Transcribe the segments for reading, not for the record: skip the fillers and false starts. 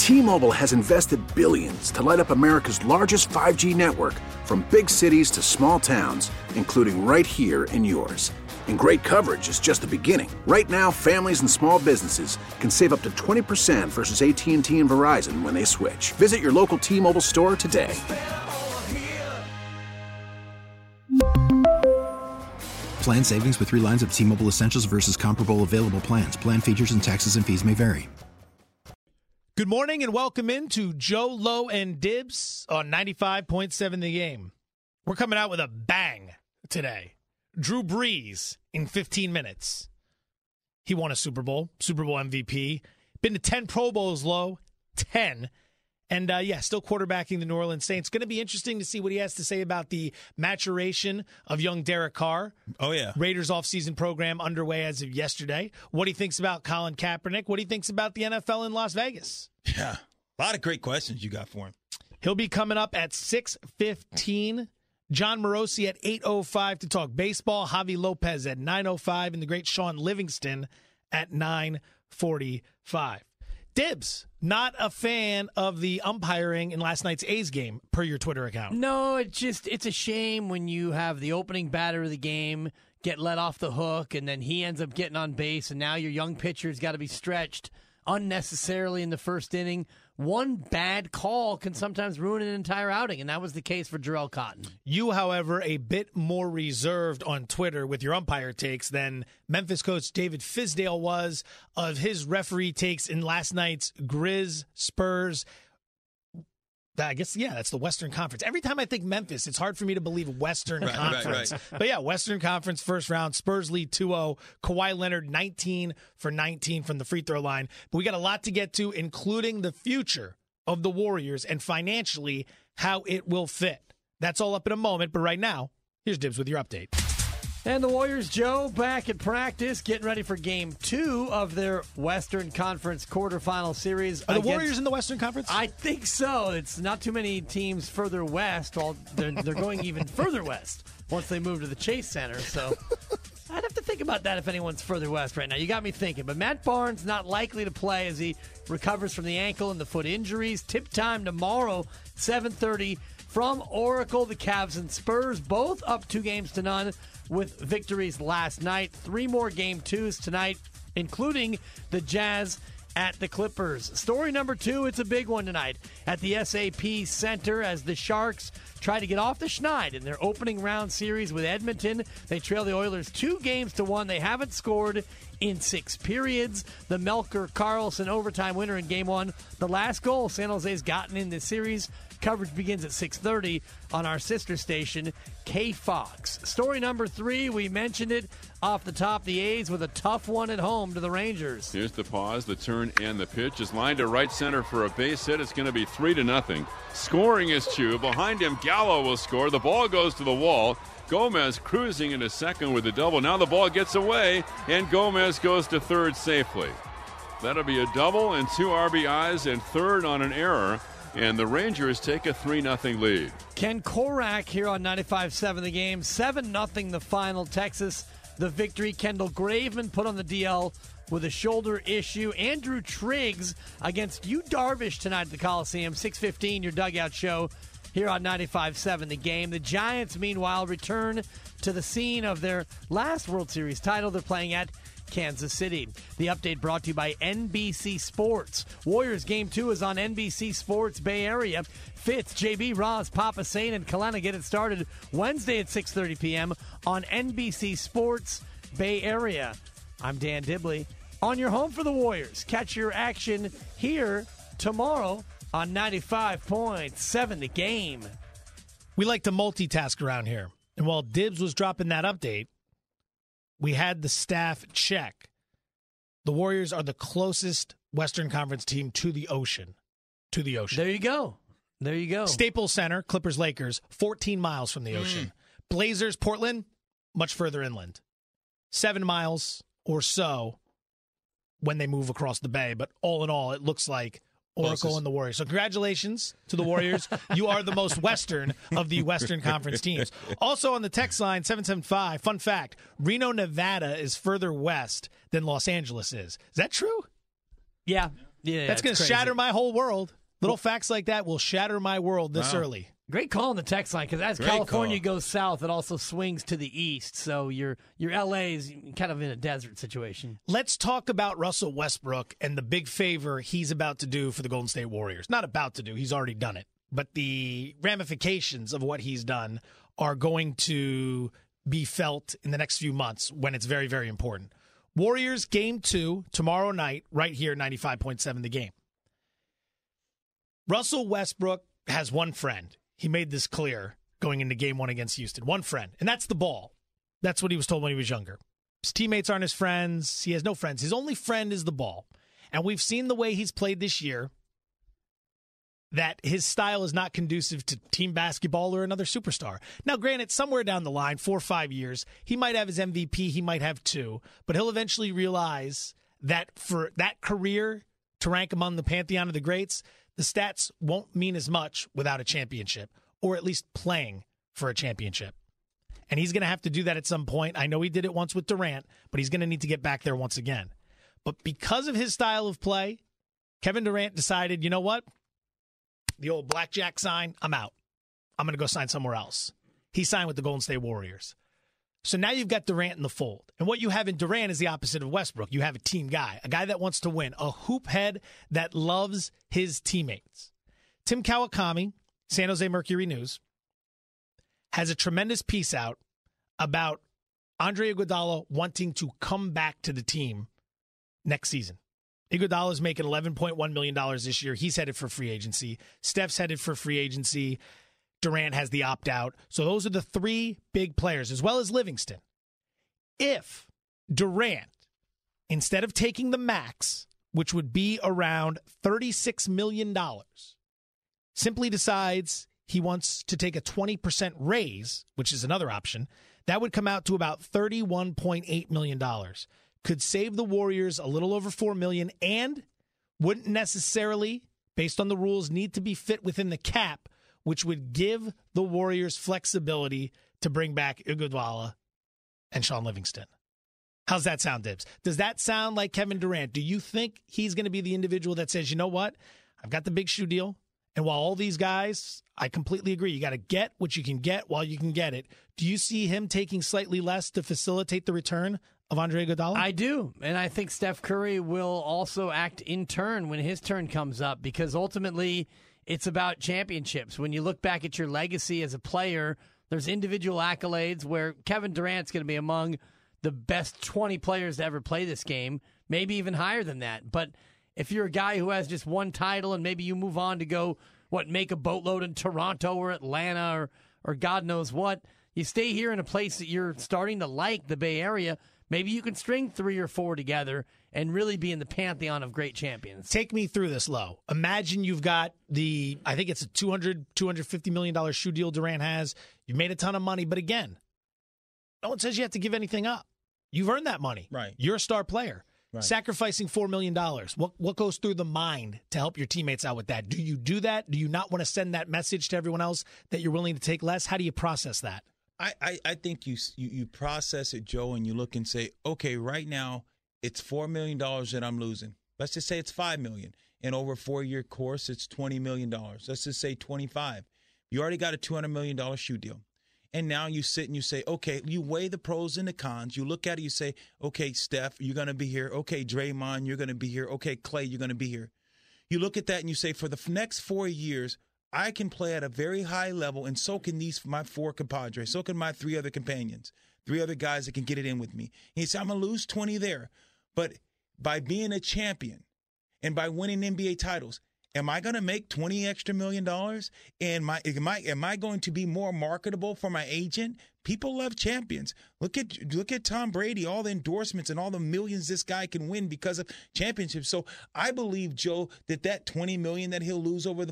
T-Mobile has invested billions to light up America's largest 5G network, from big cities to small towns, including right here in yours. And great coverage is just the beginning. Right now, families and small businesses can save up to 20% versus AT&T and Verizon when they switch. Visit your local T-Mobile store today. Plan savings with 3 lines of T-Mobile Essentials versus comparable available plans. Plan features and taxes and fees may vary. Good morning and welcome into Joe, Lowe, and Dibs on 95.7 The Game. We're coming out with a bang today. Drew Brees in 15 minutes. He won a Super Bowl MVP. Been to 10 Pro Bowls, Lowe. 10. And, still quarterbacking the New Orleans Saints. Going to be interesting to see what he has to say about the maturation of young Derek Carr. Oh, yeah. Raiders offseason program underway as of yesterday. What he thinks about Colin Kaepernick. What he thinks about the NFL in Las Vegas. Yeah, a lot of great questions you got for him. He'll be coming up at 6:15. John Morosi at 8:05 to talk baseball. Javi Lopez at 9:05 and the great Sean Livingston at 9:45. Dibs, not a fan of the umpiring in last night's A's game, per your Twitter account. No, it's a shame when you have the opening batter of the game get let off the hook, and then he ends up getting on base, and now your young pitcher's got to be stretched unnecessarily in the first inning. One bad call can sometimes ruin an entire outing, and that was the case for Jarrell Cotton. You, however, a bit more reserved on Twitter with your umpire takes than Memphis coach David Fizdale was of his referee takes in last night's Grizz Spurs. I guess, that's the Western Conference. Every time I think Memphis, it's hard for me to believe Western Conference. Right. But yeah, Western Conference first round. Spurs lead 2-0. Kawhi Leonard 19 for 19 from the free throw line. But we got a lot to get to, including the future of the Warriors and financially how it will fit. That's all up in a moment. But right now, here's Dibs with your update. And the Warriors, Joe, back at practice, getting ready for Game 2 of their Western Conference quarterfinal series. Are the Warriors in the Western Conference? I think so. It's not too many teams further west. They're going even further west once they move to the Chase Center. So I'd have to think about that if anyone's further west right now. You got me thinking. But Matt Barnes not likely to play as he recovers from the ankle and the foot injuries. Tip time tomorrow, 7:30 from Oracle. The Cavs and Spurs both up 2-0 with victories last night. 3 more Game 2s tonight, including the Jazz at the Clippers. Story number 2, it's a big one tonight at the SAP Center as the Sharks try to get off the schneid in their opening round series with Edmonton. They trail the Oilers 2-1. They haven't scored in 6 periods. The Melker-Carlson overtime winner in Game 1. The last goal San Jose's gotten in this series. Coverage begins at 6:30 on our sister station, KFOX. Story number 3, we mentioned it off the top. The A's with a tough one at home to the Rangers. Here's the pause, the turn, and the pitch. Is lined to right center for a base hit. It's going to be 3-0. Scoring is Chu. Behind him, Gallo will score. The ball goes to the wall. Gomez cruising into second with a double. Now the ball gets away, and Gomez goes to third safely. That'll be a double and 2 RBIs and third on an error. And the Rangers take a 3-0 lead. Ken Korak here on 95.7 The Game. 7-0 the final. Texas, the victory. Kendall Graveman put on the DL with a shoulder issue. Andrew Triggs against Yu Darvish tonight at the Coliseum. 6:15, your dugout show here on 95.7 The Game. The Giants, meanwhile, return to the scene of their last World Series title. They're playing at Kansas City. The update brought to you by NBC Sports. Warriors Game 2 is on NBC Sports Bay Area. Fitz, JB, Ross, Papa Saint, and Kalena get it started Wednesday at 6:30 p.m. on NBC Sports Bay Area. I'm Dan Dibley on your home for the Warriors. Catch your action here tomorrow on 95.7 The Game. We like to multitask around here. And while Dibs was dropping that update, we had the staff check. The Warriors are the closest Western Conference team to the ocean. There you go. Staples Center, Clippers, Lakers, 14 miles from the ocean. Blazers, Portland, much further inland. 7 miles or so when they move across the bay. But all in all, it looks like Oracle and the Warriors. So congratulations to the Warriors. You are the most Western of the Western Conference teams. Also on the text line, 775, fun fact, Reno, Nevada is further west than Los Angeles is. Is that true? Yeah, Yeah, That's going to shatter my whole world. Little facts like that will shatter my world this early. Great call on the text line, because as California goes south, it also swings to the east. So your LA is kind of in a desert situation. Let's talk about Russell Westbrook and the big favor he's about to do for the Golden State Warriors. Not about to do, he's already done it. But the ramifications of what he's done are going to be felt in the next few months when it's very, very important. Warriors Game 2 tomorrow night, right here, 95.7 The Game. Russell Westbrook has one friend. He made this clear going into Game 1 against Houston. One friend, and that's the ball. That's what he was told when he was younger. His teammates aren't his friends. He has no friends. His only friend is the ball. And we've seen the way he's played this year that his style is not conducive to team basketball or another superstar. Now, granted, somewhere down the line, 4 or 5 years, he might have his MVP, he might have 2, but he'll eventually realize that for that career to rank among the pantheon of the greats, the stats won't mean as much without a championship, or at least playing for a championship. And he's going to have to do that at some point. I know he did it once with Durant, but he's going to need to get back there once again. But because of his style of play, Kevin Durant decided, you know what? The old blackjack sign, I'm out. I'm going to go sign somewhere else. He signed with the Golden State Warriors. So now you've got Durant in the fold. And what you have in Durant is the opposite of Westbrook. You have a team guy, a guy that wants to win, a hoop head that loves his teammates. Tim Kawakami, San Jose Mercury News, has a tremendous piece out about Andre Iguodala wanting to come back to the team next season. Iguodala is making $11.1 million this year. He's headed for free agency. Steph's headed for free agency. Durant has the opt-out. So those are the 3 big players, as well as Livingston. If Durant, instead of taking the max, which would be around $36 million, simply decides he wants to take a 20% raise, which is another option, that would come out to about $31.8 million. Could save the Warriors a little over $4 million and wouldn't necessarily, based on the rules, need to be fit within the cap, which would give the Warriors flexibility to bring back Iguodala and Sean Livingston. How's that sound, Dibs? Does that sound like Kevin Durant? Do you think he's going to be the individual that says, you know what, I've got the big shoe deal, and while all these guys, I completely agree, you got to get what you can get while you can get it. Do you see him taking slightly less to facilitate the return of Andre Iguodala? I do, and I think Steph Curry will also act in turn when his turn comes up, because ultimately it's about championships. When you look back at your legacy as a player, there's individual accolades where Kevin Durant's going to be among the best 20 players to ever play this game, maybe even higher than that. But if you're a guy who has just one title and maybe you move on to go, make a boatload in Toronto or Atlanta or God knows what, you stay here in a place that you're starting to like, the Bay Area, maybe you can string 3 or 4 together and really be in the pantheon of great champions. Take me through this, Lo. Imagine you've got I think it's a $250 million shoe deal Durant has. You've made a ton of money, but again, no one says you have to give anything up. You've earned that money. Right. You're a star player. Right. Sacrificing $4 million. What goes through the mind to help your teammates out with that? Do you do that? Do you not want to send that message to everyone else that you're willing to take less? How do you process that? I think you process it, Joe, and you look and say, okay, right now it's $4 million that I'm losing. Let's just say it's $5 million. And over a 4-year course, it's $20 million. Let's just say 25. You already got a $200 million shoe deal. And now you sit and you say, okay, you weigh the pros and the cons. You look at it, you say, okay, Steph, you're going to be here. Okay, Draymond, you're going to be here. Okay, Clay, you're going to be here. You look at that and you say, for the next 4 years, I can play at a very high level, and so can my 4 compadres. So can my 3 other companions, 3 other guys that can get it in with me. And he said, I'm going to lose 20 there. But by being a champion and by winning NBA titles, am I going to make $20 extra million? And am I going to be more marketable for my agent? People love champions. Look at Tom Brady, all the endorsements and all the millions this guy can win because of championships. So I believe, Joe, that $20 million that he'll lose over the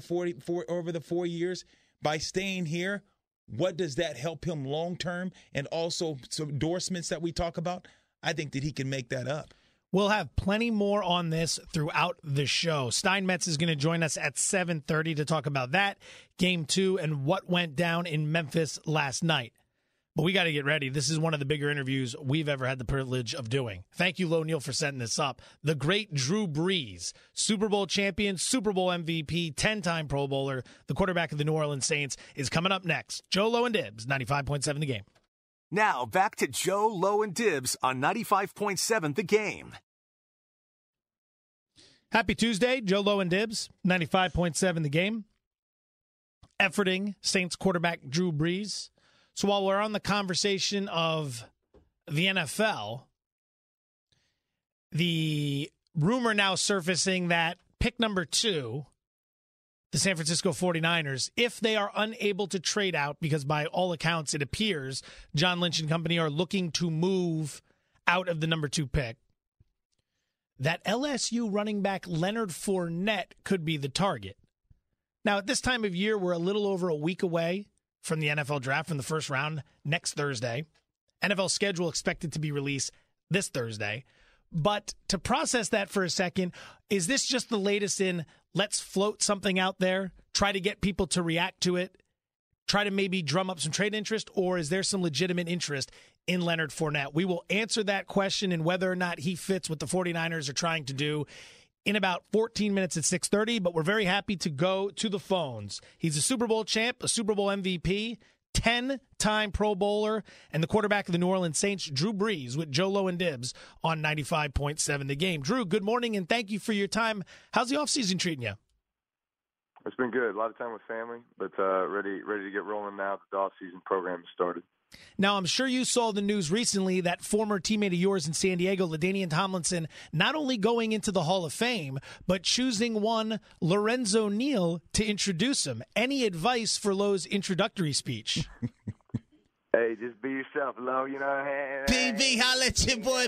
4 years by staying here, what does that help him long term? And also some endorsements that we talk about, I think that he can make that up. We'll have plenty more on this throughout the show. Steinmetz is going to join us at 7:30 to talk about that, Game 2, and what went down in Memphis last night. But we got to get ready. This is one of the bigger interviews we've ever had the privilege of doing. Thank you, Lo Neal, for setting this up. The great Drew Brees, Super Bowl champion, Super Bowl MVP, 10-time Pro Bowler, the quarterback of the New Orleans Saints, is coming up next. Joe, Lo, and Dibs, 95.7 The Game. Now, back to Joe, Lo, and Dibs on 95.7 The Game. Happy Tuesday, Joe, Lo, and Dibs, 95.7 The Game. Efforting Saints quarterback Drew Brees. So while we're on the conversation of the NFL, the rumor now surfacing that pick number 2, the San Francisco 49ers, if they are unable to trade out, because by all accounts it appears John Lynch and company are looking to move out of the number 2 pick, that LSU running back Leonard Fournette could be the target. Now, at this time of year, we're a little over a week away from the NFL draft, from the first round next Thursday. NFL schedule expected to be released this Thursday. But to process that for a second, is this just the latest in let's float something out there, try to get people to react to it, try to maybe drum up some trade interest, or is there some legitimate interest in Leonard Fournette? We will answer that question and whether or not he fits what the 49ers are trying to do in about 14 minutes at 6:30, but we're very happy to go to the phones. He's a Super Bowl champ, a Super Bowl MVP, 10-time Pro Bowler, and the quarterback of the New Orleans Saints, Drew Brees, with Joe, Lo, and Dibs on 95.7 The Game. Drew, good morning, and thank you for your time. How's the offseason treating you? It's been good. A lot of time with family, but ready to get rolling now that the offseason program has started. Now, I'm sure you saw the news recently that former teammate of yours in San Diego, LaDainian Tomlinson, not only going into the Hall of Fame, but choosing one Lorenzo Neal to introduce him. Any advice for Lo's introductory speech? Hey, just be yourself, Lo. You know what I mean? PB, holla at your boy.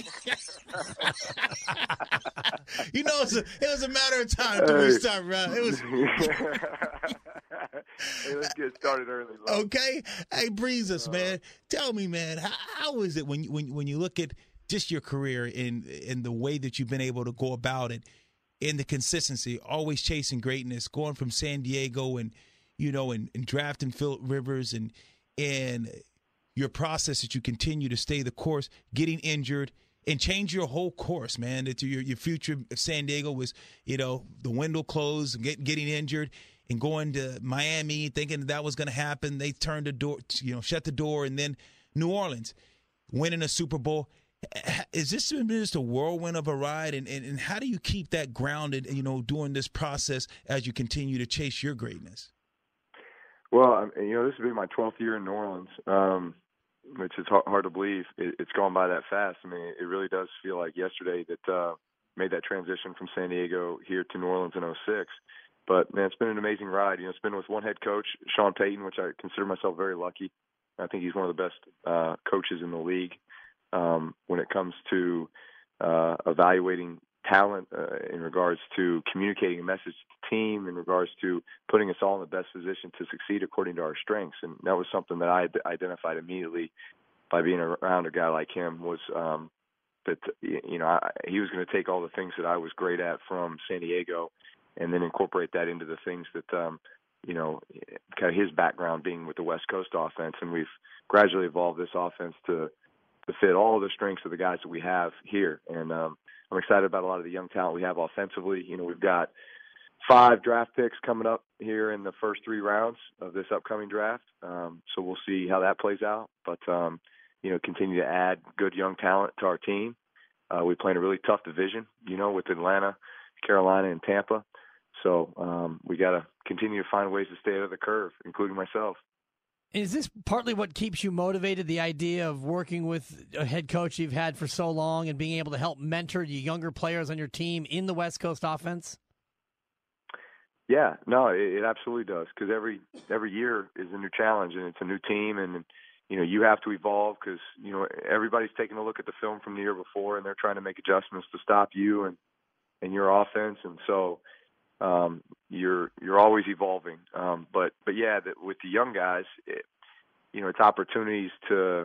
You know, it was a matter of time till we start, bro. It was. Hey, let's get started early, Lo. Okay. Hey, breeze us, man. Tell me, man, how is it when you look at just your career and the way that you've been able to go about it, and the consistency, always chasing greatness, going from San Diego and drafting Phillip Rivers and your process that you continue to stay the course, getting injured, and change your whole course, man. That your future of San Diego was, the window closed, and getting injured, and going to Miami, thinking that was going to happen. They turned the door, shut the door, and then New Orleans, winning a Super Bowl. Is this just a whirlwind of a ride? And how do you keep that grounded, during this process as you continue to chase your greatness? Well, this will be my 12th year in New Orleans, which is hard to believe. It's gone by that fast. I mean, it really does feel like yesterday that made that transition from San Diego here to New Orleans in 2006. But, man, it's been an amazing ride. It's been with one head coach, Sean Payton, which I consider myself very lucky. I think he's one of the best coaches in the league when it comes to evaluating talent, in regards to communicating a message to the team, in regards to putting us all in the best position to succeed according to our strengths. And that was something that I identified immediately by being around a guy like him, was that he was going to take all the things that I was great at from San Diego and then incorporate that into the things that kind of his background being with the West Coast offense. And we've gradually evolved this offense to fit all the strengths of the guys that we have here. And I'm excited about a lot of the young talent we have offensively. We've got 5 draft picks coming up here in the first 3 rounds of this upcoming draft. So we'll see how that plays out. But, continue to add good young talent to our team. We play in a really tough division, with Atlanta, Carolina, and Tampa. So we got to continue to find ways to stay ahead of the curve, including myself. Is this partly what keeps you motivated, the idea of working with a head coach you've had for so long and being able to help mentor the younger players on your team in the West Coast offense? Yeah, no, it absolutely does, because every year is a new challenge, and it's a new team, and you have to evolve because everybody's taking a look at the film from the year before, and they're trying to make adjustments to stop you and your offense, and so you're always evolving. But yeah, with the young guys, it's opportunities to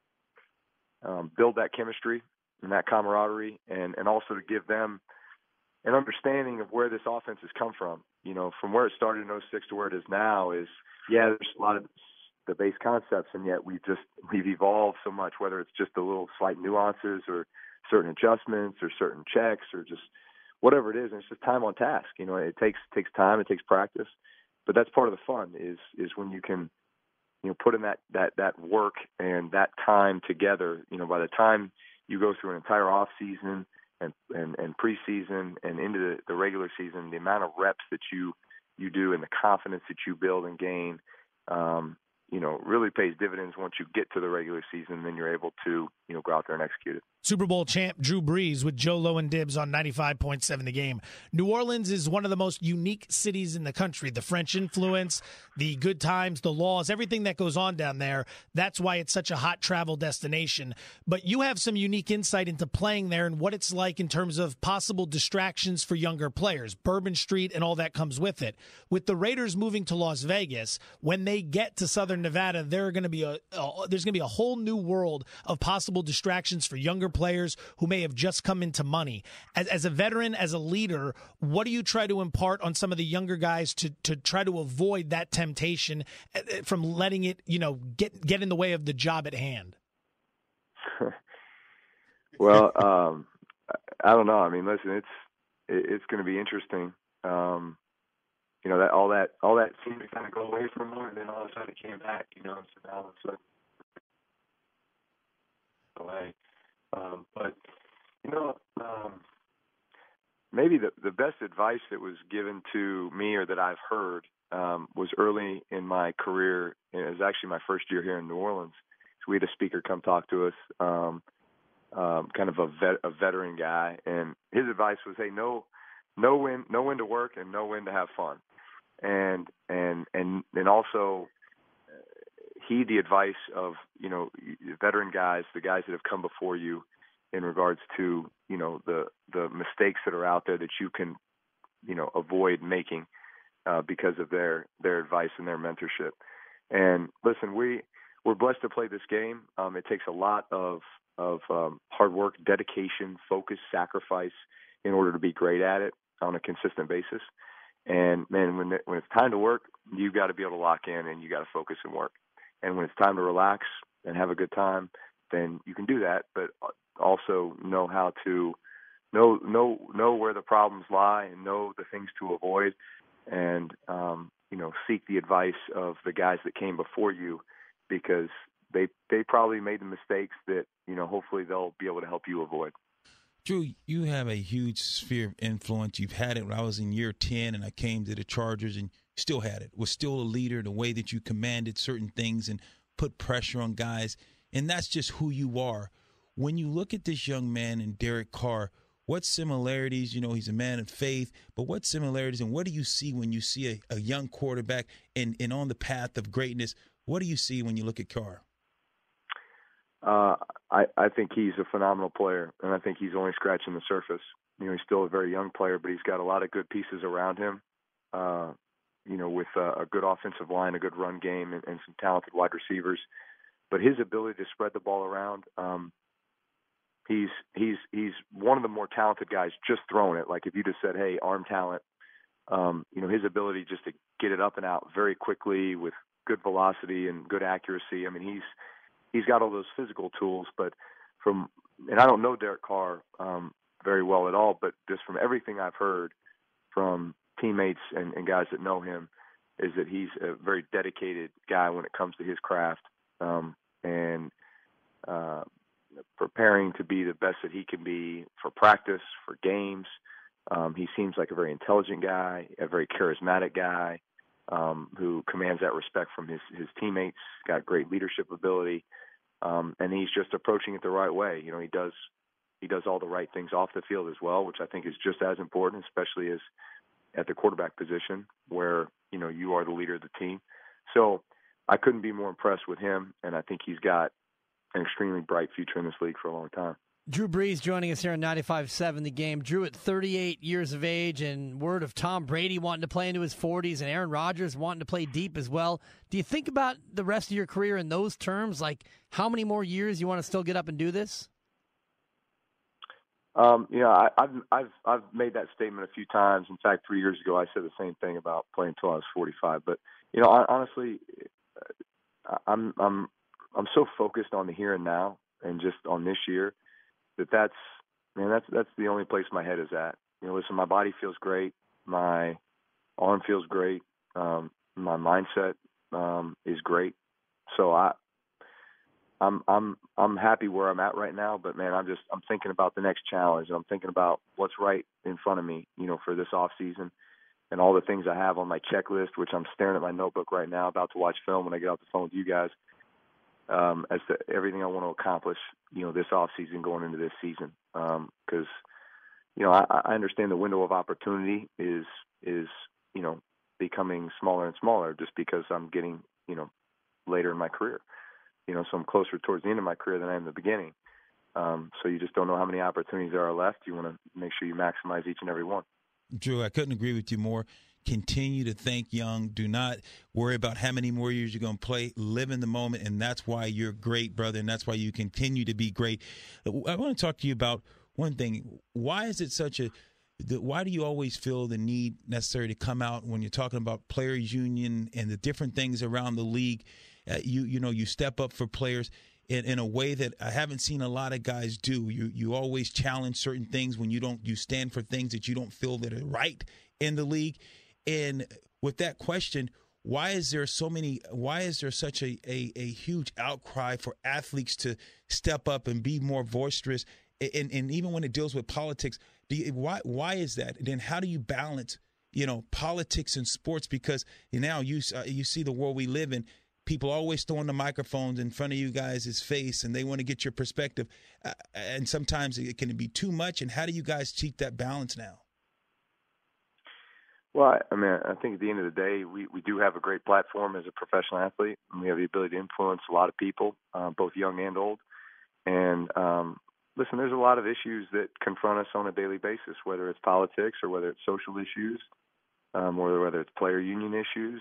build that chemistry and that camaraderie, and also to give them an understanding of where this offense has come from. From where it started in 2006 to where it is now there's a lot of the base concepts, and yet we've evolved so much, whether it's just the little slight nuances or certain adjustments or certain checks or just whatever it is. And it's just time on task. It takes time, it takes practice, but that's part of the fun is when you can, put in that work and that time together. By the time you go through an entire off season and preseason and into the regular season, the amount of reps that you do and the confidence that you build and gain, really pays dividends once you get to the regular season. Then you're able to, go out there and execute it. Super Bowl champ Drew Brees with Joe Low and Dibs on 95.7 The Game. New Orleans is one of the most unique cities in the country. The French influence, the good times, the laws, everything that goes on down there. That's why it's such a hot travel destination. But you have some unique insight into playing there and what it's like in terms of possible distractions for younger players. Bourbon Street and all that comes with it. With the Raiders moving to Las Vegas, when they get to Southern Nevada, there's going to be a whole new world of possible distractions for younger players who may have just come into money. As a veteran, as a leader, what do you try to impart on some of the younger guys to try to avoid that temptation from letting it, get in the way of the job at hand? Well, I don't know. I mean, listen, it's going to be interesting. That all that seemed to kind of go away for a moment, and then all of a sudden it came back. So now all of a sudden away. But maybe the best advice that was given to me or that I've heard was early in my career. It was actually my first year here in New Orleans. So we had a speaker come talk to us, kind of a veteran guy, and his advice was, "Hey, know when to work and know when to have fun," and also heed the advice of veteran guys, the guys that have come before you, in regards to the mistakes that are out there that you can avoid making because of their advice and their mentorship. And listen, we're blessed to play this game. It takes a lot of hard work, dedication, focus, sacrifice in order to be great at it on a consistent basis. And man, when it's time to work, you got to be able to lock in and you got to focus and work. And when it's time to relax and have a good time, then you can do that, but also know how to know where the problems lie and know the things to avoid, and seek the advice of the guys that came before you, because they probably made the mistakes that hopefully they'll be able to help you avoid. Drew, you have a huge sphere of influence. You've had it when I was in year 10 and I came to the Chargers, and still had it. Was still a leader, the way that you commanded certain things and put pressure on guys. And that's just who you are. When you look at this young man in Derek Carr, what similarities, he's a man of faith, but what similarities and what do you see when you see a young quarterback and on the path of greatness? What do you see when you look at Carr? I think he's a phenomenal player, and I think he's only scratching the surface. He's still a very young player, but he's got a lot of good pieces around him, with a good offensive line, a good run game, and some talented wide receivers. But his ability to spread the ball around, he's one of the more talented guys just throwing it. Like if you just said, hey, arm talent, his ability just to get it up and out very quickly with good velocity and good accuracy. I mean, he's got all those physical tools, but and I don't know Derek Carr very well at all, but just from everything I've heard from teammates and guys that know him, is that he's a very dedicated guy when it comes to his craft, and preparing to be the best that he can be for practice, for games. He seems like a very intelligent guy, a very charismatic guy, who commands that respect from his teammates, got great leadership ability, and he's just approaching it the right way. He does all the right things off the field as well, which I think is just as important, especially as at the quarterback position where, you are the leader of the team. So I couldn't be more impressed with him, and I think he's got an extremely bright future in this league for a long time. Drew Brees joining us here on 95.7 The Game. Drew, at 38 years of age, and word of Tom Brady wanting to play into his 40s and Aaron Rodgers wanting to play deep as well. Do you think about the rest of your career in those terms? Like how many more years you want to still get up and do this? I've made that statement a few times. In fact, 3 years ago, I said the same thing about playing until I was 45. But, honestly, I'm so focused on the here and now and just on this year that's the only place my head is at. Listen, my body feels great, my arm feels great, my mindset is great. So I'm happy where I'm at right now, but man, I'm thinking about the next challenge. I'm thinking about what's right in front of me, for this off season and all the things I have on my checklist, which I'm staring at my notebook right now, about to watch film when I get off the phone with you guys, as to everything I want to accomplish, this off season going into this season. Cause I understand the window of opportunity is becoming smaller and smaller just because I'm getting, later in my career. So I'm closer towards the end of my career than I am the beginning. So you just don't know how many opportunities there are left. You want to make sure you maximize each and every one. Drew, I couldn't agree with you more. Continue to think young. Do not worry about how many more years you're going to play. Live in the moment, and that's why you're great, brother, and that's why you continue to be great. I want to talk to you about one thing. Why is it why do you always feel the need necessary to come out when you're talking about players union and the different things around the league? You step up for players in a way that I haven't seen a lot of guys do. You always challenge certain things when you stand for things that you don't feel that are right in the league. And with that question, why is there such a huge outcry for athletes to step up and be more boisterous? And even when it deals with politics, why is that? And then how do you balance, politics and sports? Because now you see the world we live in. People always throwing the microphones in front of you guys' face, and they want to get your perspective. And sometimes it can be too much. And how do you guys keep that balance now? Well, I think at the end of the day, we do have a great platform as a professional athlete, and we have the ability to influence a lot of people, both young and old. And listen, there's a lot of issues that confront us on a daily basis, whether it's politics or whether it's social issues, or whether it's player union issues.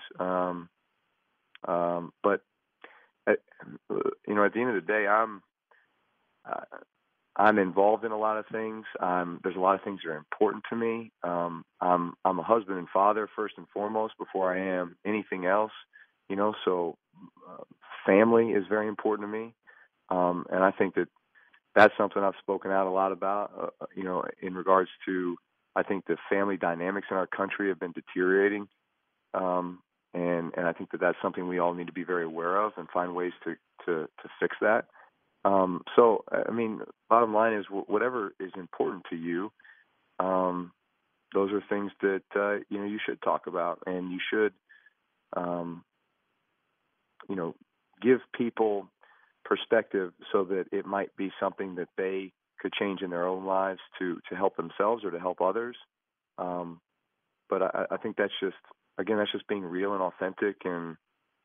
But at the end of the day, I'm involved in a lot of things. There's a lot of things that are important to me. I'm a husband and father first and foremost before I am anything else. So family is very important to me, and I think that's something I've spoken out a lot about. In regards to, I think the family dynamics in our country have been deteriorating. And I think that's something we all need to be very aware of and find ways to fix that. Bottom line is whatever is important to you, those are things that, you should talk about, and you should, give people perspective so that it might be something that they could change in their own lives to help themselves or to help others. But I think that's just being real and authentic, and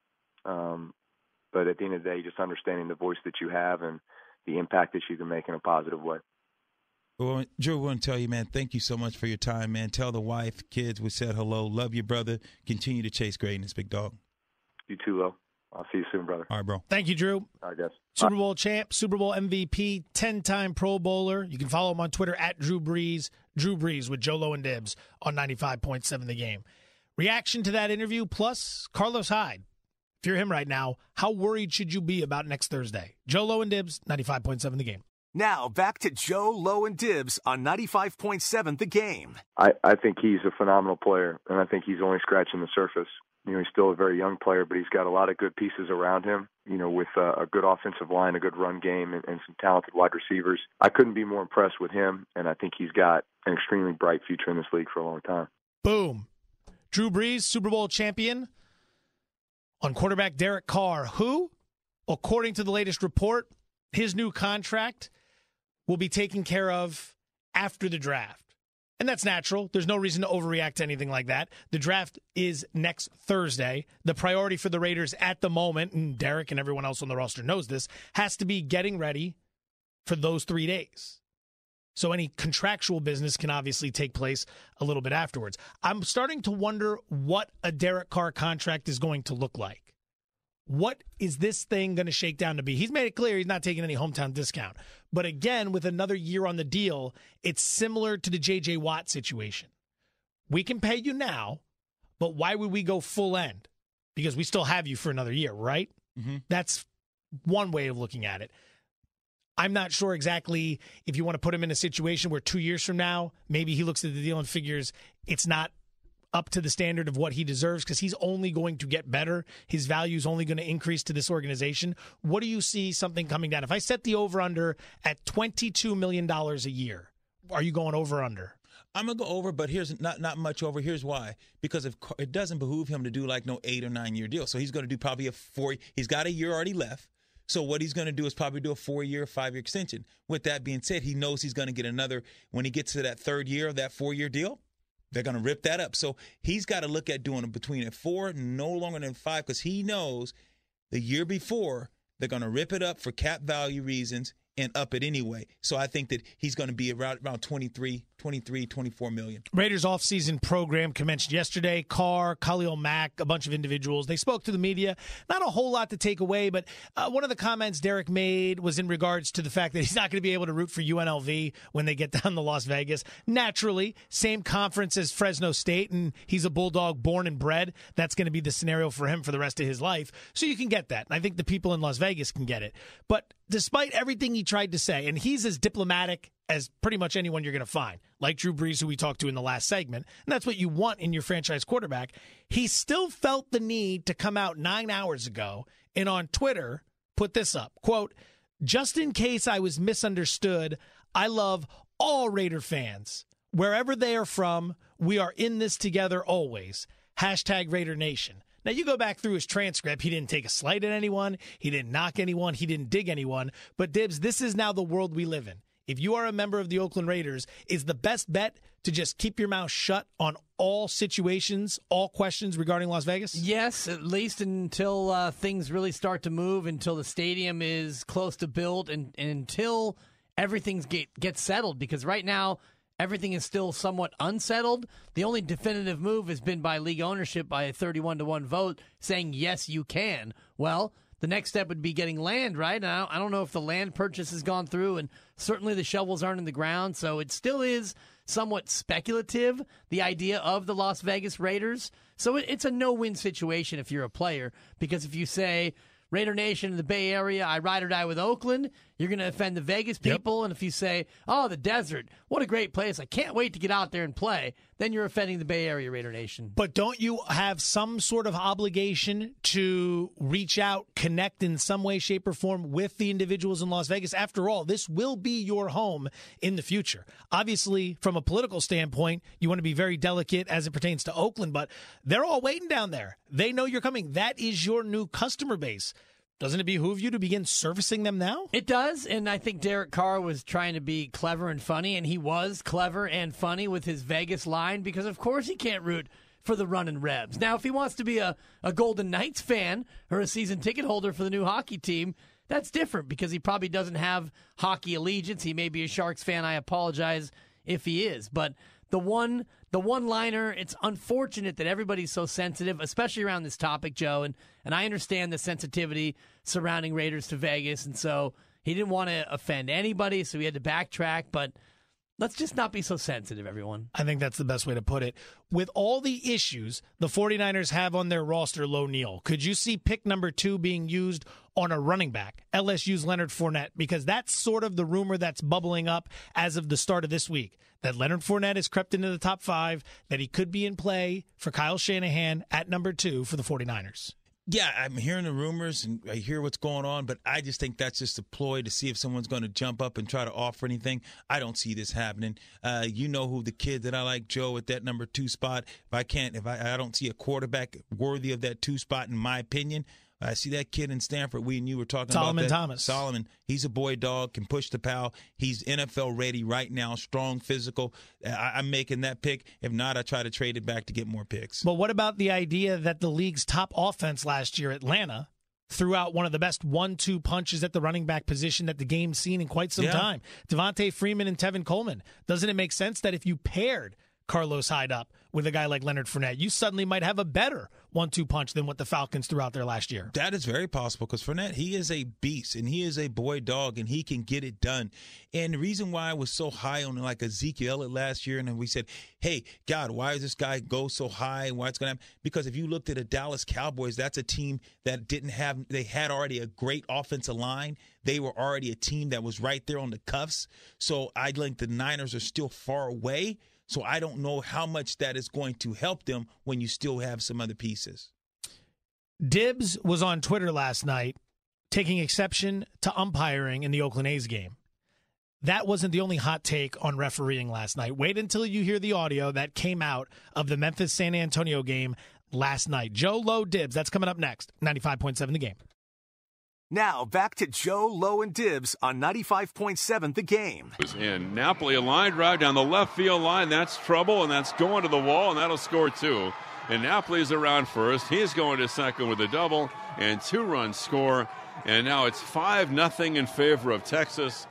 but at the end of the day, just understanding the voice that you have and the impact that you can make in a positive way. Well, Drew, I want to tell you, man, thank you so much for your time, man. Tell the wife, kids, we said hello. Love you, brother. Continue to chase greatness, big dog. You too, Lo. I'll see you soon, brother. All right, bro. Thank you, Drew. I guess. Super Bowl champ, Super Bowl MVP, 10-time Pro Bowler. You can follow him on Twitter at Drew Brees. Drew Brees with Joe Low and Dibs on 95.7 The Game. Reaction to that interview, plus Carlos Hyde. If you're him right now, how worried should you be about next Thursday? Joe Low and Dibs, 95.7 The Game. Now, back to Joe Low and Dibs on 95.7 The Game. I think he's a phenomenal player, and I think he's only scratching the surface. He's still a very young player, but he's got a lot of good pieces around him, with a good offensive line, a good run game, and some talented wide receivers. I couldn't be more impressed with him, and I think he's got an extremely bright future in this league for a long time. Boom. Drew Brees, Super Bowl champion, on quarterback Derek Carr, who, according to the latest report, his new contract will be taken care of after the draft. And that's natural. There's no reason to overreact to anything like that. The draft is next Thursday. The priority for the Raiders at the moment, and Derek and everyone else on the roster knows this, has to be getting ready for those 3 days. So any contractual business can obviously take place a little bit afterwards. I'm starting to wonder what a Derek Carr contract is going to look like. What is this thing going to shake down to be? He's made it clear he's not taking any hometown discount. But again, with another year on the deal, it's similar to the J.J. Watt situation. We can pay you now, but why would we go full end? Because we still have you for another year, right? Mm-hmm. That's one way of looking at it. I'm not sure exactly if you want to put him in a situation where 2 years from now, maybe he looks at the deal and figures it's not up to the standard of what he deserves because he's only going to get better. His value is only going to increase to this organization. What do you see something coming down? If I set the over-under at $22 million a year, are you going over-under? I'm going to go over, but here's not much over. Here's why. Because it doesn't behoove him to do like no 8 or 9 year deal. So he's going to do probably a 4. He's got a year already left. So what he's going to do is probably do a 4-year, 5-year extension. With that being said, he knows he's going to get another, when he gets to that 3rd year of that 4-year deal, they're going to rip that up. So he's got to look at doing it between a 4, no longer than 5, because he knows the year before they're going to rip it up for cap value reasons and up it anyway. So I think that he's going to be around 23, 24 million. Raiders offseason program commenced yesterday. Carr, Khalil Mack, a bunch of individuals. They spoke to the media. Not a whole lot to take away, but one of the comments Derek made was in regards to the fact that he's not going to be able to root for UNLV when they get down to Las Vegas. Naturally, same conference as Fresno State, and he's a Bulldog born and bred. That's going to be the scenario for him for the rest of his life. So you can get that. And I think the people in Las Vegas can get it. But despite everything he tried to say, and he's as diplomatic as pretty much anyone you're going to find, like Drew Brees, who we talked to in the last segment, and that's what you want in your franchise quarterback, he still felt the need to come out 9 hours ago and on Twitter put this up, quote, "Just in case I was misunderstood, I love all Raider fans. Wherever they are from, we are in this together always. Hashtag Raider Nation." Now, you go back through his transcript. He didn't take a slight at anyone. He didn't knock anyone. He didn't dig anyone. But, Dibs, this is now the world we live in. If you are a member of the Oakland Raiders, is the best bet to just keep your mouth shut on all situations, all questions regarding Las Vegas? Yes, at least until things really start to move, until the stadium is close to build, and until everything gets settled. Because right now, everything is still somewhat unsettled. The only definitive move has been by league ownership by a 31-1 vote saying, yes, you can. Well, the next step would be getting land, right? Now, I don't know if the land purchase has gone through, and certainly the shovels aren't in the ground, so it still is somewhat speculative, the idea of the Las Vegas Raiders. So it's a no-win situation if you're a player, because if you say, Raider Nation in the Bay Area, I ride or die with Oakland, you're going to offend the Vegas people. Yep. And if you say, oh, the desert, what a great place, I can't wait to get out there and play, then you're offending the Bay Area Raider Nation. But don't you have some sort of obligation to reach out, connect in some way, shape, or form with the individuals in Las Vegas? After all, this will be your home in the future. Obviously, from a political standpoint, you want to be very delicate as it pertains to Oakland, but they're all waiting down there. They know you're coming. That is your new customer base. Doesn't it behoove you to begin servicing them now? It does, and I think Derek Carr was trying to be clever and funny, and he was clever and funny with his Vegas line because, of course, he can't root for the running Rebs. Now, if he wants to be a Golden Knights fan or a season ticket holder for the new hockey team, that's different because he probably doesn't have hockey allegiance. He may be a Sharks fan. I apologize if he is, but the one-liner, it's unfortunate that everybody's so sensitive, especially around this topic, Joe, and I understand the sensitivity surrounding Raiders to Vegas, and so he didn't want to offend anybody, so he had to backtrack, but let's just not be so sensitive, everyone. I think that's the best way to put it. With all the issues the 49ers have on their roster, Low Neal, could you see pick number 2 being used on a running back, LSU's Leonard Fournette? Because that's sort of the rumor that's bubbling up as of the start of this week, that Leonard Fournette has crept into the top 5, that he could be in play for Kyle Shanahan at number 2 for the 49ers. Yeah, I'm hearing the rumors and I hear what's going on, but I just think that's just a ploy to see if someone's going to jump up and try to offer anything. I don't see this happening. You know who the kid that I like, Joe, at that number 2 spot. If I don't see a quarterback worthy of that 2 spot, in my opinion. I see that kid in Stanford. We and you were talking Solomon about that. Thomas. Solomon, he's a boy dog, can push the pal. He's NFL ready right now, strong, physical. I'm making that pick. If not, I try to trade it back to get more picks. But what about the idea that the league's top offense last year, Atlanta, threw out one of the best 1-2 punches at the running back position that the game's seen in quite some time? Devontae Freeman and Tevin Coleman. Doesn't it make sense that if you paired Carlos Hyde up with a guy like Leonard Fournette, you suddenly might have a better 1-2 punch than what the Falcons threw out there last year. That is very possible because Fournette, he is a beast and he is a boy dog and he can get it done. And the reason why I was so high on like Ezekiel Elliott last year, and then we said, hey, God, why does this guy go so high and why it's going to happen? Because if you looked at the Dallas Cowboys, that's a team that they had already a great offensive line. They were already a team that was right there on the cuffs. So I think the Niners are still far away. So I don't know how much that is going to help them when you still have some other pieces. Dibs was on Twitter last night taking exception to umpiring in the Oakland A's game. That wasn't the only hot take on refereeing last night. Wait until you hear the audio that came out of the Memphis-San Antonio game last night. Joe Lowe Dibs, that's coming up next. 95.7 The Game. Now, back to Joe, Lowe, and Dibs on 95.7 The Game. In Napoli, a line drive down the left field line. That's trouble, and that's going to the wall, and that'll score 2. And Napoli's around first. He's going to second with a double, and 2-run score. And now it's 5-0 in favor of Texas.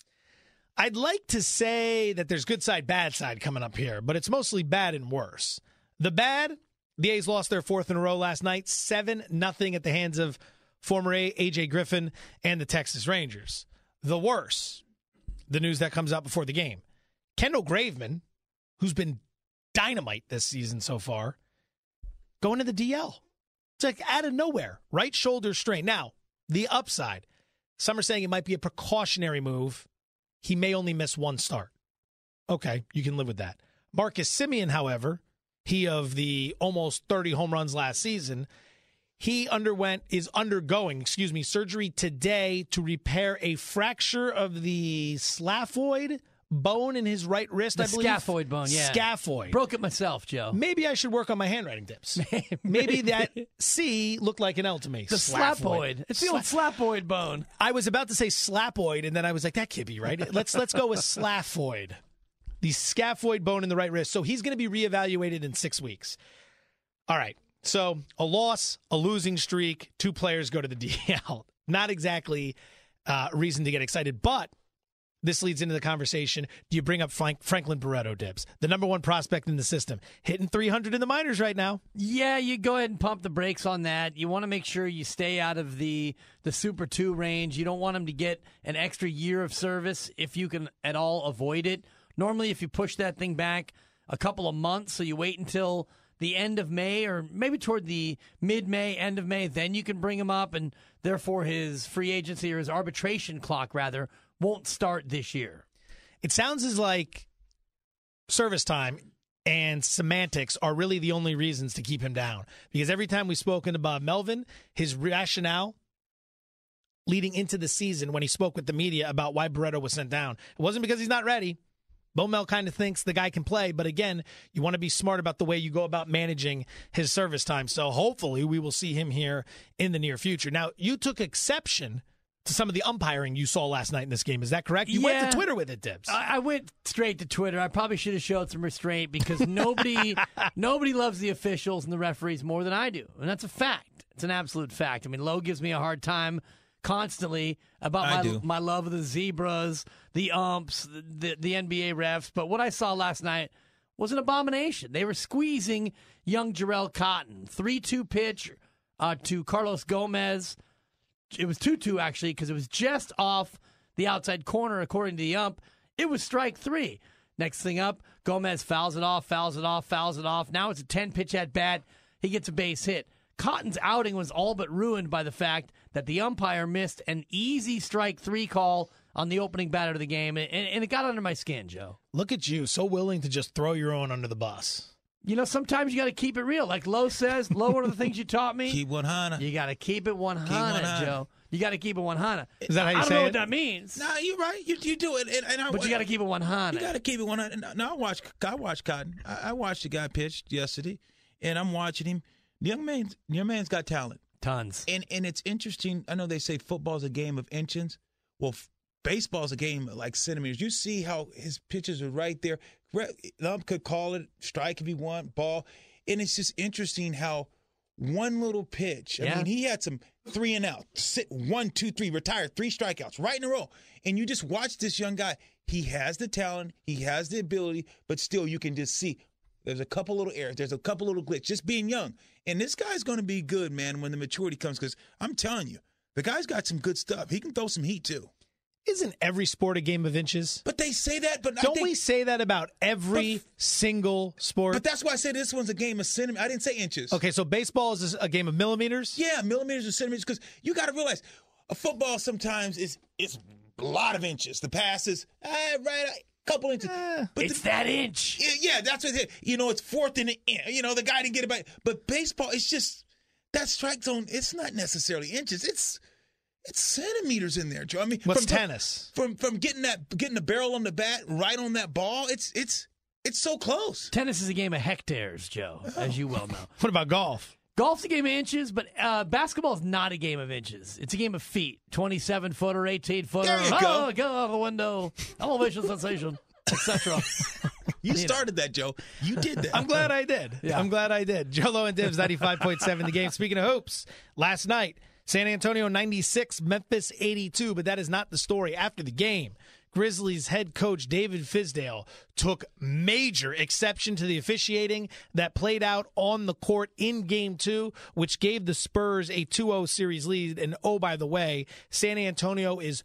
I'd like to say that there's good side, bad side coming up here, but it's mostly bad and worse. The bad, the A's lost their 4th in a row last night, 7-0 at the hands of former A.J. Griffin and the Texas Rangers. The worse, the news that comes out before the game. Kendall Graveman, who's been dynamite this season so far, going to the DL. It's like out of nowhere. Right shoulder strain. Now, the upside. Some are saying it might be a precautionary move. He may only miss 1 start. Okay, you can live with that. Marcus Semien, however, he of the almost 30 home runs last season, he is undergoing surgery today to repair a fracture of the scaphoid bone in his right wrist, I believe. Scaphoid bone, yeah. Scaphoid. Broke it myself, Joe. Maybe I should work on my handwriting tips. Maybe that C looked like an L to me. The slapoid. It's the old slapoid bone. I was about to say slapoid, and then I was like, that can't be right. Let's go with slaphoid. The scaphoid bone in the right wrist. So he's going to be reevaluated in 6 weeks. All right. So a loss, a losing streak, 2 players go to the DL. Not exactly reason to get excited, but this leads into the conversation. Do you bring up Franklin Barreto, Dibs? The number 1 prospect in the system. Hitting 300 in the minors right now. Yeah, you go ahead and pump the brakes on that. You want to make sure you stay out of the Super 2 range. You don't want him to get an extra year of service if you can at all avoid it. Normally, if you push that thing back a couple of months, so you wait until the end of May or maybe toward the mid-May, end of May, then you can bring him up, and therefore his free agency or his arbitration clock, rather, won't start this year. It sounds as like service time and semantics are really the only reasons to keep him down. Because every time we've spoken about Melvin, his rationale leading into the season when he spoke with the media about why Barreto was sent down, it wasn't because he's not ready. Bo Mel kind of thinks the guy can play, but again, you want to be smart about the way you go about managing his service time. So hopefully we will see him here in the near future. Now, you took exception to some of the umpiring you saw last night in this game. Is that correct? You went to Twitter with it, Dibs. I went straight to Twitter. I probably should have showed some restraint because nobody loves the officials and the referees more than I do. And that's a fact. It's an absolute fact. I mean, Lowe gives me a hard time constantly about my love of the zebras, the umps, the NBA refs. But what I saw last night was an abomination. They were squeezing young Jarrell Cotton. 3-2 pitch to Carlos Gomez. It was 2-2, actually, because it was just off the outside corner, according to the ump. It was strike 3. Next thing up, Gomez fouls it off. Now it's a 10-pitch at bat. He gets a base hit. Cotton's outing was all but ruined by the fact that the umpire missed an easy strike 3 call on the opening batter of the game, and it got under my skin, Joe. Look at you, so willing to just throw your own under the bus. You know, sometimes you got to keep it real. Like Lowe says, Lowe, one of the things you taught me? Keep 100. You got to keep it 100, Joe. You got to keep it 100. Is that how you say it? I don't know what that means. No, you're right. You do it. But you got to keep it 100. You got to keep it 100. No, I watched Cotton. I watched the guy pitch yesterday, and I'm watching him. Young man's got talent. Tons. And it's interesting. I know they say football's a game of inches. Well, baseball's a game of like centimeters. You see how his pitches are right there. The ump could call it strike if he want, ball. And it's just interesting how one little pitch. I mean, he had some 3 and out, 1, 2, 3, retired, 3 strikeouts right in a row. And you just watch this young guy. He has the talent, he has the ability, but still you can just see there's a couple little errors, there's a couple little glitches, just being young. And this guy's going to be good, man, when the maturity comes, because I'm telling you, the guy's got some good stuff. He can throw some heat, too. Isn't every sport a game of inches? But they say that, but don't we say that about every single sport? But that's why I said this one's a game of centimeters. I didn't say inches. Okay, so baseball is a game of millimeters? Yeah, millimeters or centimeters, because you got to realize a football sometimes is a lot of inches. The pass is a couple inches. But it's that inch. Yeah, that's what it is. It's 4th and the guy didn't get it back. But baseball, it's just that strike zone. It's not necessarily inches. It's centimeters in there, Joe. I mean, what's tennis? From getting the barrel on the bat right on that ball, it's so close. Tennis is a game of hectares, Joe, as you well know. What about golf? Golf's a game of inches, but basketball is not a game of inches. It's a game of feet. 27-footer, 18-footer. There you go. Go out the window. Elevation sensation, etc. You started that, Joe. You did that. I'm glad I did. Yeah. I'm glad I did. Joe Low and Dibs, 95.7 the game. Speaking of hoops, last night, San Antonio 96, Memphis 82, but that is not the story. After the game, Grizzlies head coach David Fizdale took major exception to the officiating that played out on the court in Game 2, which gave the Spurs a 2-0 series lead. And oh, by the way, San Antonio is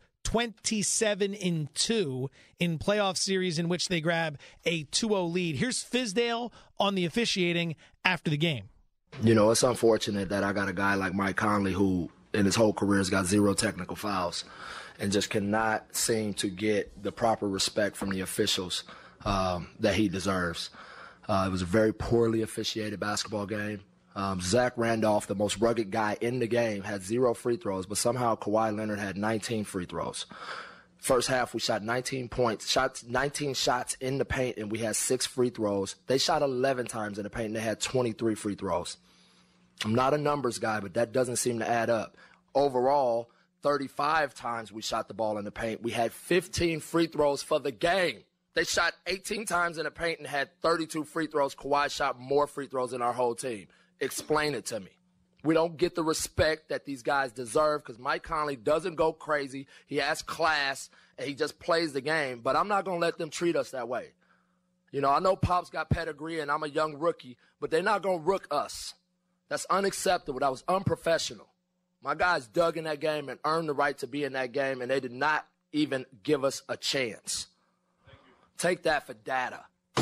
27-2 in playoff series in which they grab a 2-0 lead. Here's Fizdale on the officiating after the game. It's unfortunate that I got a guy like Mike Conley who in his whole career has got 0 technical fouls and just cannot seem to get the proper respect from the officials that he deserves. It was a very poorly officiated basketball game. Zach Randolph, the most rugged guy in the game, had 0 free throws, but somehow Kawhi Leonard had 19 free throws. First half, we shot 19 shots in the paint, and we had 6 free throws. They shot 11 times in the paint, and they had 23 free throws. I'm not a numbers guy, but that doesn't seem to add up. Overall, 35 times we shot the ball in the paint. We had 15 free throws for the game. They shot 18 times in the paint and had 32 free throws. Kawhi shot more free throws than our whole team. Explain it to me. We don't get the respect that these guys deserve because Mike Conley doesn't go crazy. He has class, and he just plays the game. But I'm not going to let them treat us that way. I know Pop's got pedigree, and I'm a young rookie, but they're not going to rook us. That's unacceptable. That was unprofessional. My guys dug in that game and earned the right to be in that game, and they did not even give us a chance. Take that for data.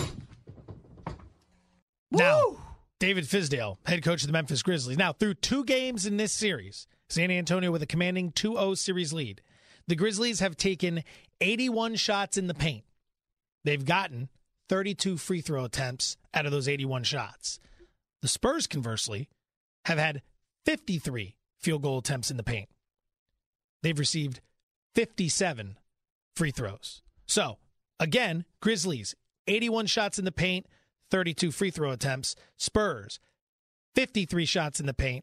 Now, David Fizdale, head coach of the Memphis Grizzlies. Now, through 2 games in this series, San Antonio with a commanding 2-0 series lead. The Grizzlies have taken 81 shots in the paint. They've gotten 32 free throw attempts out of those 81 shots. The Spurs, conversely, have had 53 field goal attempts in the paint. They've received 57 free throws. So, again, Grizzlies, 81 shots in the paint, 32 free throw attempts. Spurs, 53 shots in the paint,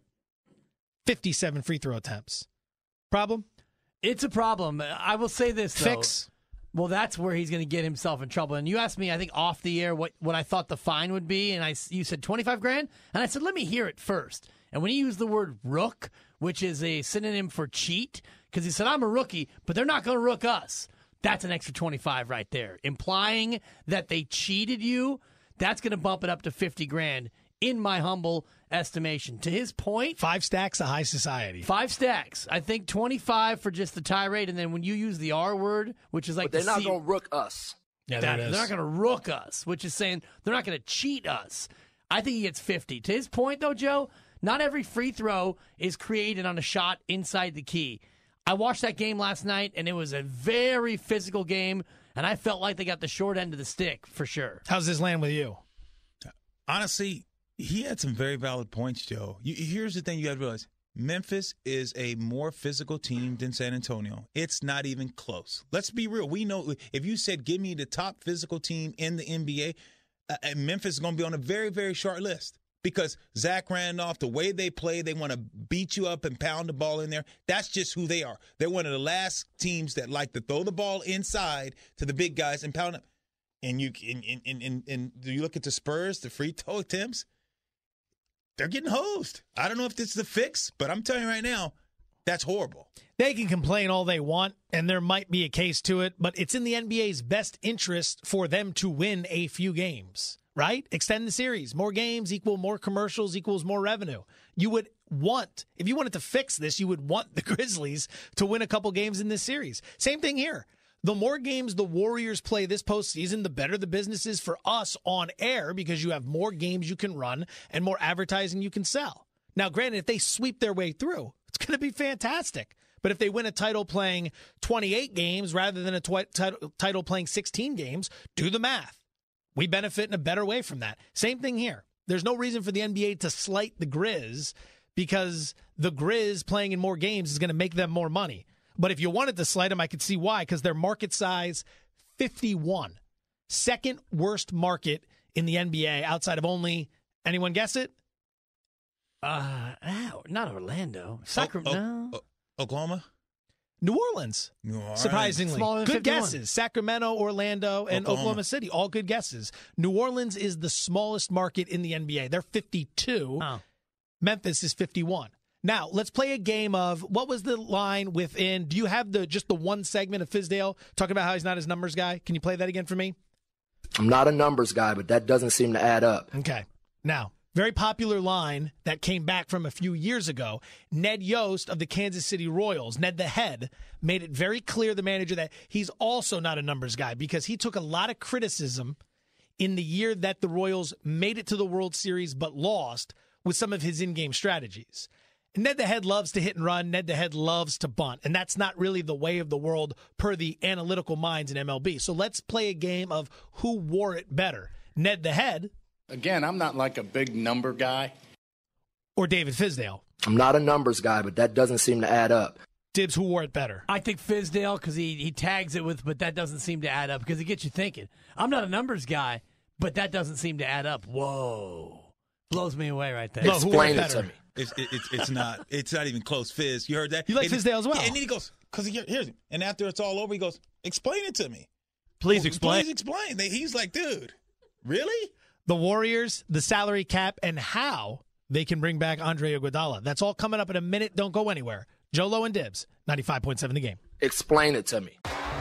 57 free throw attempts. Problem? It's a problem. I will say this, though. Fix? Well, that's where he's going to get himself in trouble. And you asked me, I think, off the air what I thought the fine would be, and you said $25,000, and I said, let me hear it first. And when he used the word rook, which is a synonym for cheat, because he said, I'm a rookie, but they're not going to rook us. That's an extra 25 right there. Implying that they cheated you, that's going to bump it up to $50,000 in my humble estimation. To his point, 5 stacks of high society. 5 stacks. I think 25 for just the tirade, and then when you use the R word, which is like but they're not going to rook us. Yeah, they're not going to rook us, which is saying they're not going to cheat us. I think he gets 50. To his point, though, Joe, not every free throw is created on a shot inside the key. I watched that game last night, and it was a very physical game, and I felt like they got the short end of the stick for sure. How's this land with you? Honestly, he had some very valid points, Joe. Here's the thing you got to realize. Memphis is a more physical team than San Antonio. It's not even close. Let's be real. We know if you said, give me the top physical team in the NBA, Memphis is going to be on a very, very short list. Because Zach Randolph, the way they play, they want to beat you up and pound the ball in there. That's just who they are. They're one of the last teams that like to throw the ball inside to the big guys and pound them. And you look at the Spurs, the free throw attempts. they're getting hosed. I don't know if this is the fix, but I'm telling you right now, that's horrible. They can complain all they want, and there might be a case to it, but it's in the NBA's best interest for them to win a few games, right? Extend the series. More games equal more commercials equals more revenue. You would want, if you wanted to fix this, you would want the Grizzlies to win a couple games in this series. Same thing here. The more games the Warriors play this postseason, the better the business is for us on air because you have more games you can run and more advertising you can sell. Now, granted, if they sweep their way through, it's going to be fantastic. But if they win a title playing 28 games rather than a title playing 16 games, do the math. We benefit in a better way from that. Same thing here. There's no reason for the NBA to slight the Grizz because the Grizz playing in more games is going to make them more money. But if you wanted to slight them, I could see why, because their market size, 51. Second worst market in the NBA outside of only, anyone guess it? Not Orlando. Sacramento. Oklahoma? New Orleans. Surprisingly. Smaller than Good 51. guesses. Sacramento, Orlando, and Oklahoma City. All good guesses. New Orleans is the smallest market in the NBA. They're 52. Oh. Memphis is 51. Now, let's play a game of what was the line within. Do you have just the one segment of Fizdale talking about how he's not his numbers guy? Can you play that again for me? I'm not a numbers guy, but that doesn't seem to add up. Okay. Now, very popular line that came back from a few years ago. Ned Yost of the Kansas City Royals, Ned the head, made it very clear, the manager, that he's also not a numbers guy because he took a lot of criticism in the year that the Royals made it to the World Series but lost with some of his in-game strategies. Ned the head loves to hit and run. Ned the head loves to bunt. And that's not really the way of the world per the analytical minds in MLB. So let's play a game of who wore it better. Ned the head. Again, I'm not like a big number guy. Or David Fizdale. I'm not a numbers guy, but that doesn't seem to add up. Dibs, who wore it better? I think Fizdale because he tags it with, but that doesn't seem to add up because it gets you thinking. I'm not a numbers guy, but that doesn't seem to add up. Whoa. Blows me away right there. No, who wore it better? It's not even close. Fizz, you heard that? You like Fizdale as well? And then he goes, because here's him. And after it's all over, he goes, explain it to me. Please explain. Please explain. He's like, dude, really? The Warriors, the salary cap, and how they can bring back Andre Iguodala. That's all coming up in a minute. Don't go anywhere. Joe Lowe and Dibs, 95.7 The Game. Explain it to me.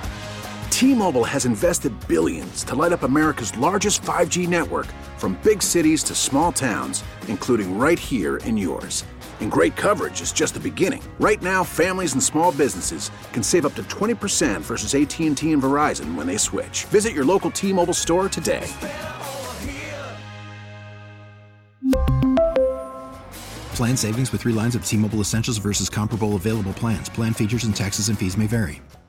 T-Mobile has invested billions to light up America's largest 5G network, from big cities to small towns, including right here in yours. And great coverage is just the beginning. Right now, families and small businesses can save up to 20% versus AT&T and Verizon when they switch. Visit your local T-Mobile store today. Plan savings with 3 lines of T-Mobile Essentials versus comparable available plans. Plan features and taxes and fees may vary.